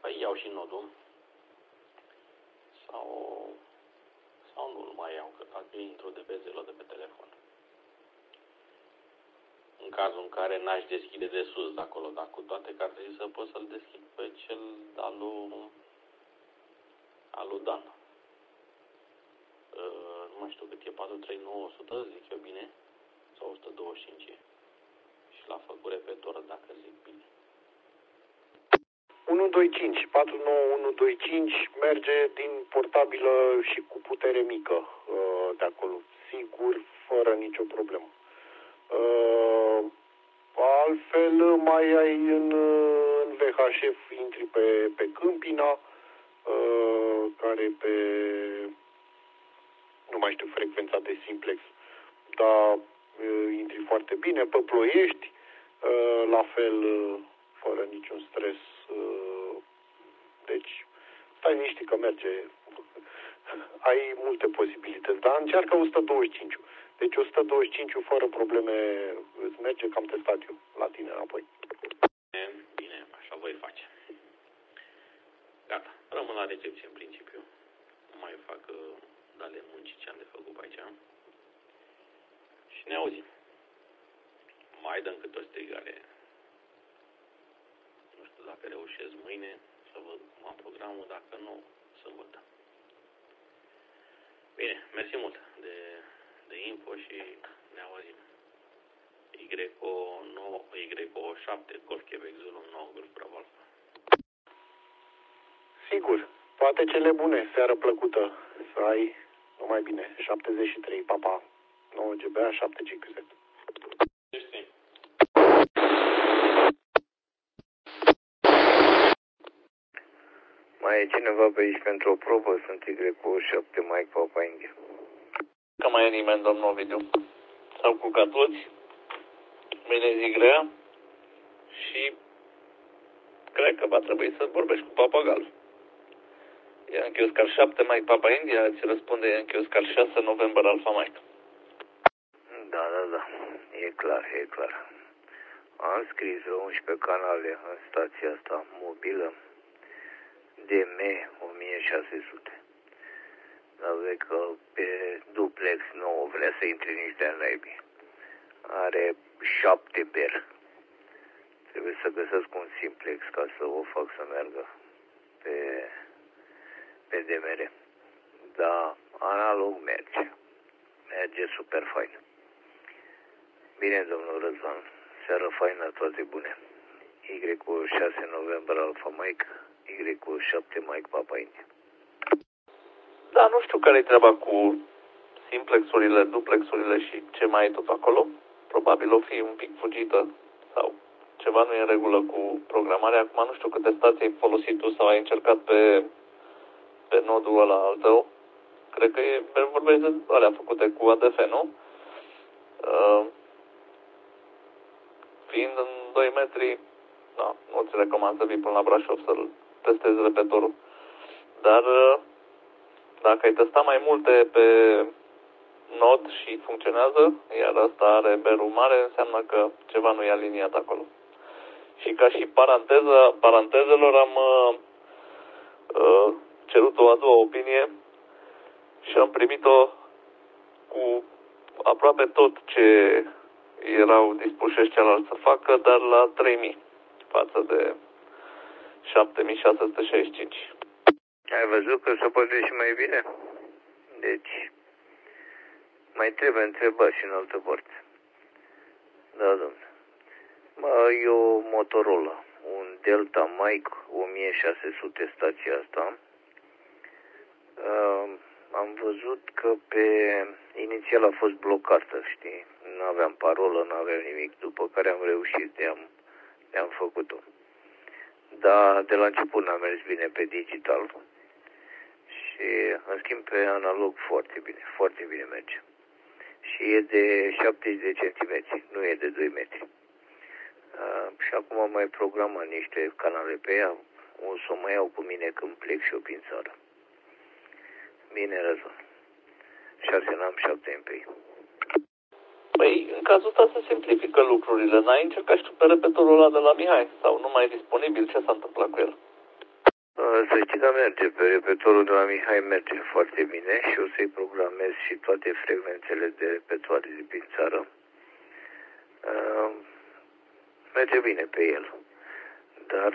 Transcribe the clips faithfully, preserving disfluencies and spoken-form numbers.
iau și nodul sau, sau nu-l mai iau, că dacă intru de bezelor de pe telefon. În cazul în care n-aș deschide de sus de acolo, dar cu toate că ar trebui să pot să-l deschid pe cel al lui, al lui Dan. Uh, nu mai știu cât e, patru trei nouă o sută, zic eu bine, sau o sută douăzeci și cinci. Și l-a făcut repetor, dacă zic bine. unu doi cinci, patru nouă unu doi cinci merge din portabilă și cu putere mică uh, de acolo, sigur, fără nicio problemă. Uh, altfel mai ai în, în V H F, intri pe, pe Câmpina, uh, care pe, nu mai știu frecvența de simplex, dar uh, intri foarte bine, pe Ploiești, uh, la fel, uh, fără niciun stres. Uh, deci, stai liniștit că merge. Ai multe posibilități, dar încearcă o sută douăzeci și cinci. Deci o sută douăzeci și cinci fără probleme îți merge, că am testat eu la tine înapoi. Bine, așa voi face. Gata, rămân la recepție în principiu. Nu mai fac uh, dale munci ce am de făcut pe aici. Și ne auzim. Mai dăm câte o strigare. Nu știu dacă reușesc mâine să văd cum am programul, dacă nu, să văd. Bine, mersi mult de, de info și ne auzim. Y O nouă, Y O șapte, Golf Quebec Zulu nouă, Golf Bravo Alpha. Sigur, toate cele bune, seară plăcută, să ai numai bine, șaptezeci și trei, papa, nouă G B A, șapte G Q Z. Mai e cineva pe aici pentru o probă? Sunt Y O șapte, Mike Papa India. Că mai e nimeni, domnul Ovidiu. S-au culcat toți, mâine zi grea și cred că va trebui să vorbești cu papagalul. Yankee Oscar șapte, Mike Papa India, îți răspunde Yankee Oscar șase, November Alpha Mike. Da, da, da, e clar, e clar. Am scris la unsprezece canale în stația asta mobilă, D M o mie șase sute. Dar vezi că pe duplex nu vrea să intre nici de-a naibii. Are șapte ber. Trebuie să găsesc un simplex ca să o fac să meargă pe, pe D M R. Dar analog merge. Merge super fain. Bine, domnul Răzvan. Seară faină, toate bune. Y O șase November Alpha Mike, Y O șapte Mike Papa India. Da, nu știu care-i treaba cu simplexurile, duplexurile și ce mai e tot acolo. Probabil o fi un pic fugită sau ceva nu e în regulă cu programarea. Acum nu știu câte stații ai folosit tu sau ai încercat pe, pe nodul ăla al tău. Cred că e, vorbești de alea făcute cu A D F, nu? Uh, fiind în doi metri, da, nu ți recomand să vii până la Brașov să-l testezi repetorul. Dar uh, dacă ai testat mai multe pe nod și funcționează, iar asta are berul mare, înseamnă că ceva nu e aliniat acolo. Și ca și paranteză, parantezelor am uh, uh, cerut o a doua opinie și am primit-o cu aproape tot ce erau dispuși ăștia să facă, dar la trei mii față de șapte mii șase sute șaizeci și cinci. Ai văzut că se poate și mai bine? Deci, mai trebuie întrebat și în altă parte. Da, domnule. Mă, e o Motorola, un Delta Mic o mie șase sute stația asta. Uh, am văzut că pe inițial a fost blocată, știi? Nu aveam parolă, nu aveam nimic, după care am reușit, de-am, de-am făcut-o. Dar de la început n-a mers bine pe digital. Și în schimb pe analog foarte bine, foarte bine merge. Și e de șaptezeci de centimetri, nu e de doi metri. Uh, și acum am mai programat niște canale pe ea, o să o mai iau cu mine când plec și eu prin țară. Bine, Răzvan. șase n-am, șapte M P I. Păi, în cazul ăsta se simplifică lucrurile. N-ai încercat și tu pe repetorul ăla de la Mihai? Sau nu mai e disponibil? Ce s-a întâmplat cu el? Să știi că merge, pe repetorul de la Mihai merge foarte bine și o să-i programez și toate frecvențele de repetoare de prin țară. Merge bine pe el, dar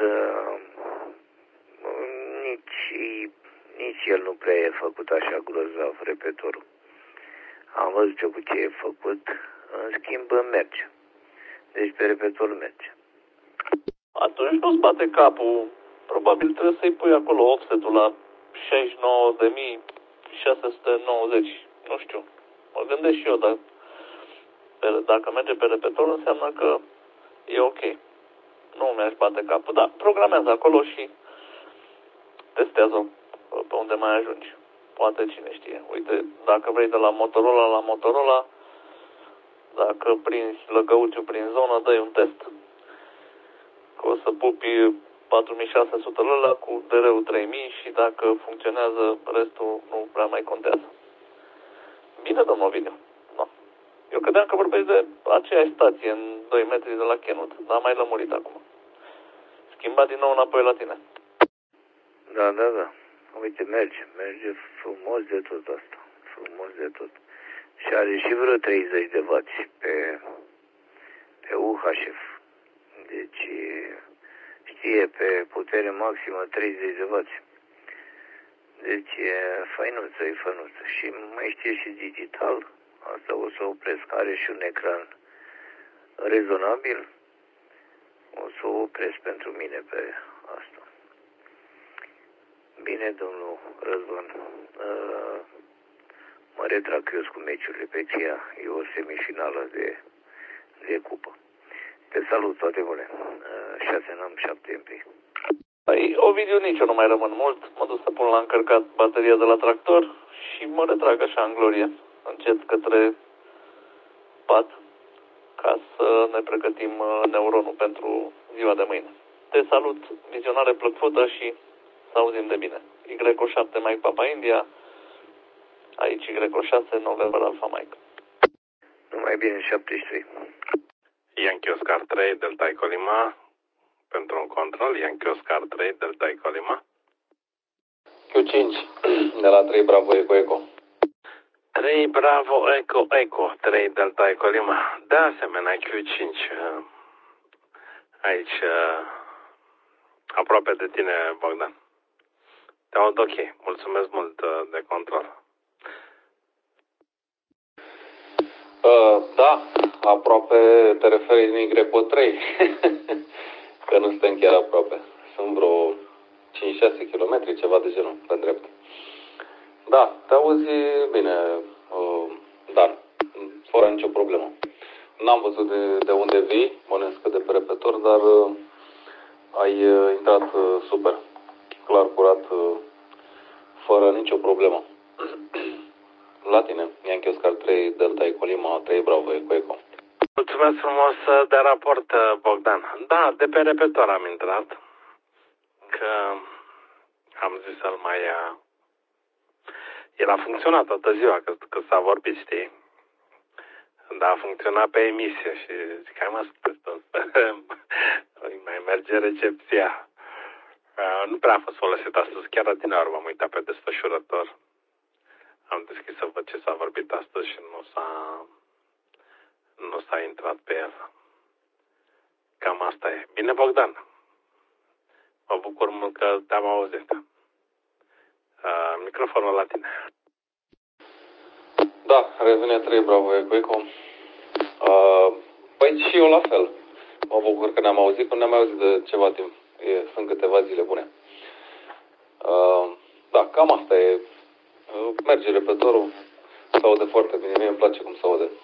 nici, nici el nu prea e făcut așa grozav, repetorul. Am văzut eu cu ce e făcut, în schimb merge. Deci pe repetor merge. Atunci nu-ți bate capul. Probabil trebuie să-i pui acolo offset-ul la șaizeci și nouă de mii șase sute nouăzeci. Nu știu. Mă gândesc și eu, dar dacă merge pe repetor înseamnă că e ok. Nu mi-aș bate capul. Da, programează acolo și testează pe unde mai ajungi. Poate cine știe. Uite, dacă vrei de la Motorola la Motorola, dacă prinzi lăcăuciu prin zonă, dă-i un test. Că o să pupi patru mii șase sute ăla cu D R-ul trei mii și dacă funcționează, restul nu prea mai contează. Bine, domnul Ovidiu. No. Eu credeam că vorbești de aceeași stație în doi metri de la Chenut, dar am mai lămurit acum. Schimba din nou înapoi la tine. Da, da, da. Uite, merge, merge frumos de tot asta. Frumos de tot. Și are și vreo treizeci de wați pe, pe U H F. Deci știe pe putere maximă treizeci de wați. Deci e fainuță, e fainuță. Și mai știe și digital. Asta o să opresc. Are și un ecran rezonabil. O să o opresc pentru mine pe asta. Bine, domnul Răzvan. Uh, mă retrag eu cu meciurile pe Cia. E o semifinală de, de cupă. Te salut, toate bune. Uh, șase în am, șapte în P. Păi, Ovidiu, nici eu nu mai rămân mult. Mă duc să pun la încărcat bateria de la tractor și mă retrag așa în glorie. Încet către pat ca să ne pregătim neuronul pentru ziua de mâine. Te salut, vizionare plăcută și să auzim de bine. Y șapte Mike Papa India, aici Y șase November Alpha Mike. Numai bine, șaptezeci și trei. Yankee Oscar trei, Delta Echo Lima, pentru un control, Yankee Oscar trei, Delta Echo Lima. Q cinci, de la trei Bravo Eco Eco. trei Bravo Eco Eco, trei Delta Echo Lima. De asemenea, Q cinci. Aici, aproape de tine, Bogdan. Te aud ok. Mulțumesc mult de control. Uh, da, aproape te referi în Y trei. Că nu suntem chiar aproape. Sunt vreo cinci șase kilometri, ceva de genul, pe drept. Da, te auzi bine, uh, dar fără nicio problemă. N-am văzut de, de unde vii, bănuiesc că de pe repetor, dar uh, ai uh, intrat uh, super, clar, curat, uh, fără nicio problemă. La tine, Yankee Oscar trei, Delta Eco Lima, trei Bravo Eco Eco. Mulțumesc frumos de raport, Bogdan. Da, de pe repetor am intrat, că am zis să-l mai... El a funcționat toată ziua, că, că s-a vorbit, știi? Dar a funcționat pe emisie și zic, hai mă, mai merge recepția. Nu prea a fost folosit astăzi, chiar adineaori m-am uitat pe desfășurător. Am deschis să văd ce s-a vorbit astăzi și nu s-a, nu s-a intrat pe el. Cam asta e. Bine, Bogdan. Mă bucur mult că te-am auzit. Uh, microfonul la tine. Da, revine trei Bravo Eco Eco. Uh, păi și eu la fel. Mă bucur că ne-am auzit, că ne-am auzit de ceva timp. E, sunt câteva zile bune. Uh, da, cam asta e. Uh, merge repetorul. Se aude foarte bine. Mie îmi place cum se aude.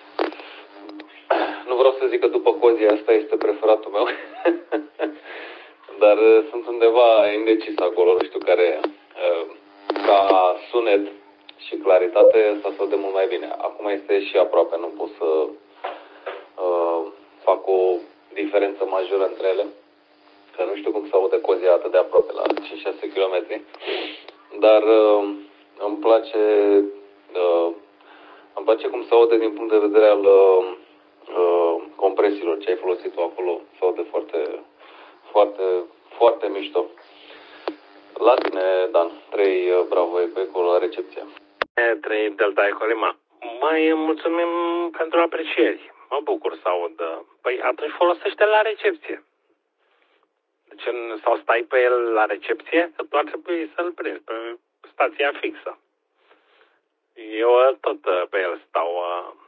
Nu vreau să zic că după Cozia asta este preferatul meu. Dar uh, sunt undeva indecis acolo. Nu știu care... Uh, ca sunet și claritate, asta se aude mult mai bine. Acum este și aproape, nu pot să uh, fac o diferență majoră între ele, că nu știu cum se aude Cozia atât de aproape, la cinci șase kilometri, dar uh, îmi place uh, îmi place cum se aude din punct de vedere al uh, uh, compresiilor, ce ai folosit tu acolo, se aude foarte, foarte, foarte mișto. La tine, Dan. trei Bravo Eco Eco la recepție. trei Delta Eco Lima. Mai mulțumim pentru aprecieri. Mă bucur să aud. Păi atunci folosește la recepție. Deci, sau stai pe el la recepție, că tu ar trebui să-l prinzi pe stația fixă. Eu tot pe el stau.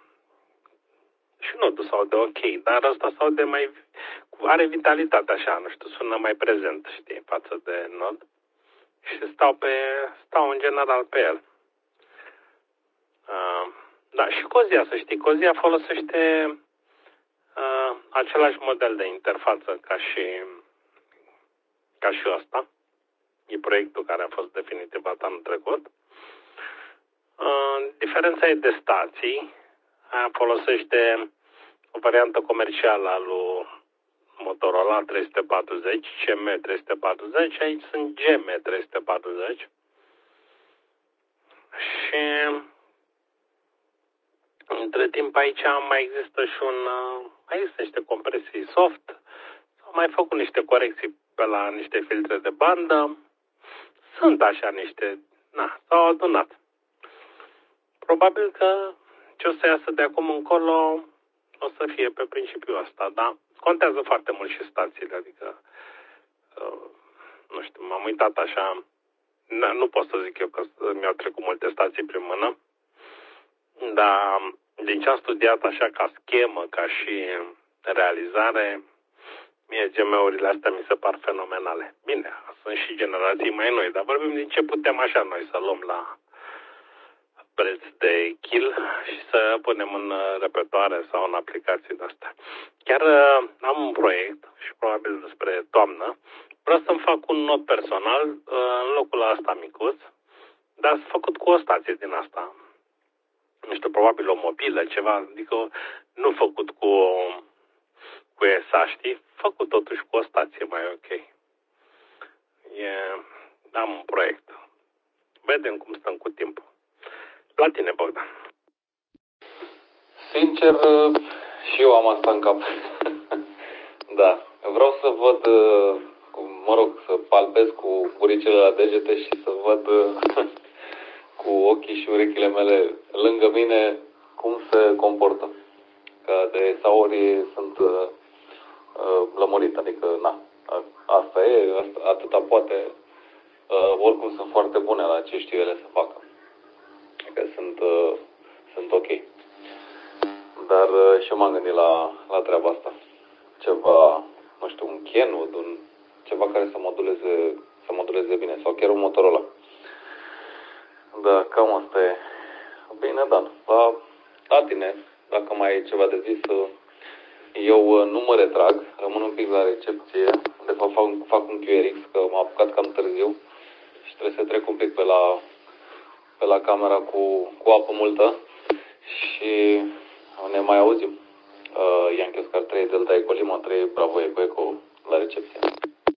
Și nodul s aude ok, dar ăsta s aude mai... are vitalitate așa, nu știu, sună mai prezent, știi, față de nod. Și stau pe... stau în general pe el. Uh, da, și Cozia, să știi, Cozia folosește uh, același model de interfață ca și ca și ăsta. E proiectul care a fost definitivat anul trecut. Uh, diferența e de stații. Aia folosește o variantă comercială a lui Motorola trei sute patruzeci, C M trei sute patruzeci, aici sunt G M trei sute patruzeci. Și între timp aici mai există și un, mai există niște compresii soft, s-au mai făcut niște corecții pe la niște filtre de bandă, sunt așa niște, na, s-au adunat. Probabil că ce o să iasă de acum încolo o să fie pe principiul ăsta, da? Contează foarte mult și stațiile, adică, uh, nu știu, m-am uitat așa, nu pot să zic eu că mi-au trecut multe stații prin mână, dar din ce am studiat așa ca schemă, ca și realizare, mie G M-urile astea mi se par fenomenale. Bine, sunt și generații mai noi, dar vorbim din ce putem așa noi să luăm la preț de kill și să punem în repertoare sau în aplicații de astea. Chiar uh, am un proiect și probabil despre toamnă. Vreau să-mi fac un nod personal uh, în locul ăsta micuț, dar făcut cu o stație din asta. Nu știu, probabil o mobilă, ceva, adică nu făcut cu o, cu E S A, știi? Făcut totuși cu o stație mai ok. E, am un proiect. Vedem cum stăm cu timpul. La tine, Bogdan. Sincer, și eu am asta în cap. Da. Vreau să văd, mă rog, să palpez cu buricele la degete și să văd cu ochii și urechile mele lângă mine cum se comportă. Că de sauri sunt uh, lămurit, adică, na, asta e, asta, atâta poate. Uh, oricum sunt foarte bune la ce știu ele să facă. Că sunt, uh, sunt ok. Dar uh, și eu m-am gândit la, la treaba asta. Ceva, nu știu, un Kenwood, un, ceva care să moduleze, să moduleze bine. Sau chiar un Motorola. Da, cam asta e. Bine, Dan. La, la tine, dacă mai ai ceva de zis, uh, eu uh, nu mă retrag. Rămân un pic la recepție. De fapt fac, fac un Q R X, că m-a apucat cam târziu. Și trebuie să trec un pic pe la... pe la camera cu, cu apă multă și ne mai auzim. Uh, Ian Chioscar trei Delta Eco Lima trei Bravo Eco Eco la recepție.